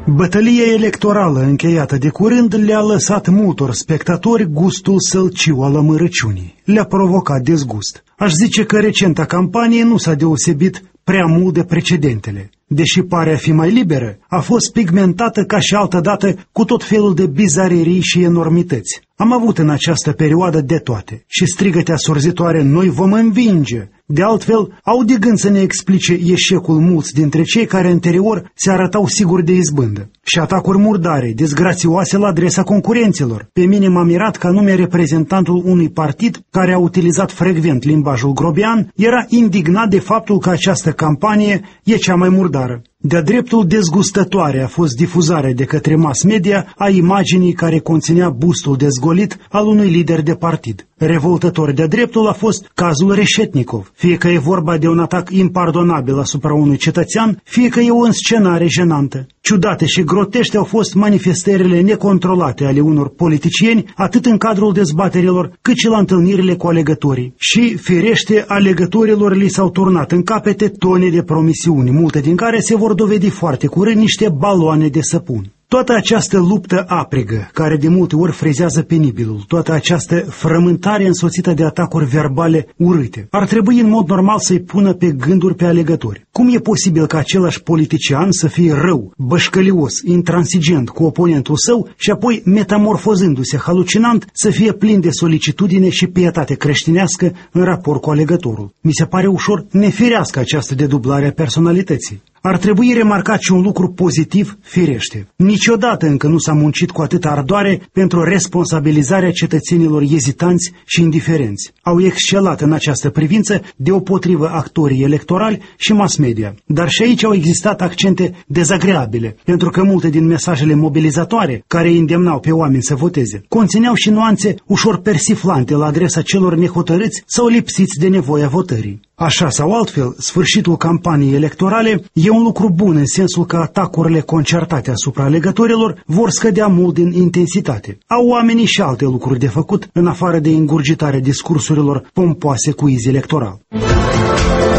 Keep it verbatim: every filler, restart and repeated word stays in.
Bătălia electorală încheiată de curând le-a lăsat multor spectatori gustul sălciu al amărăciunii. Le-a provocat dezgust. Aș zice că recenta campanie nu s-a deosebit prea mult de precedentele. Deși pare a fi mai liberă, a fost pigmentată ca și altădată cu tot felul de bizarerii și enormități. Am avut în această perioadă de toate și strigăte asurzitoare, noi vom învinge. De altfel, au de gând să ne explice eșecul mulți dintre cei care anterior se arătau siguri de izbândă. Și atacuri murdare, dezgrațioase la adresa concurenților. Pe mine m-a mirat că anume reprezentantul unui partid care a utilizat frecvent limbajul grobian era indignat de faptul că această campanie e cea mai murdară. De-a dreptul dezgustătoare a fost difuzarea de către mass media a imaginii care conținea bustul dezgolit al unui lider de partid. Revoltător de-a dreptul a fost cazul Reșetnikov, fie că e vorba de un atac impardonabil asupra unui cetățean, fie că e o înscenare jenantă. Ciudate și grotește au fost manifestările necontrolate ale unor politicieni, atât în cadrul dezbaterilor, cât și la întâlnirile cu alegătorii. Și, firește, alegătorilor li s-au turnat în capete tone de promisiuni, multe din care se vor dovedi foarte curând niște baloane de săpun. Toată această luptă aprigă, care de multe ori frezează penibilul, toată această frământare însoțită de atacuri verbale urâte, ar trebui în mod normal să-i pună pe gânduri pe alegători. Cum e posibil ca același politician să fie rău, bășcălios, intransigent cu oponentul său și apoi, metamorfozându-se halucinant, să fie plin de solicitudine și pietate creștinească în raport cu alegătorul? Mi se pare ușor nefirească această dedublare a personalității. Ar trebui remarcat și un lucru pozitiv, firește. Niciodată încă nu s-a muncit cu atâta ardoare pentru responsabilizarea cetățenilor ezitanți și indiferenți. Au excelat în această privință deopotrivă actorii electorali și mass media. Dar și aici au existat accente dezagreabile, pentru că multe din mesajele mobilizatoare care îi îndemnau pe oameni să voteze conțineau și nuanțe ușor persiflante la adresa celor nehotărâți sau lipsiți de nevoia votării. Așa sau altfel, sfârșitul campaniei electorale e un lucru bun în sensul că atacurile concertate asupra alegătorilor vor scădea mult din intensitate. Au oamenii și alte lucruri de făcut în afară de ingurgitarea discursurilor pompoase cu iz electoral.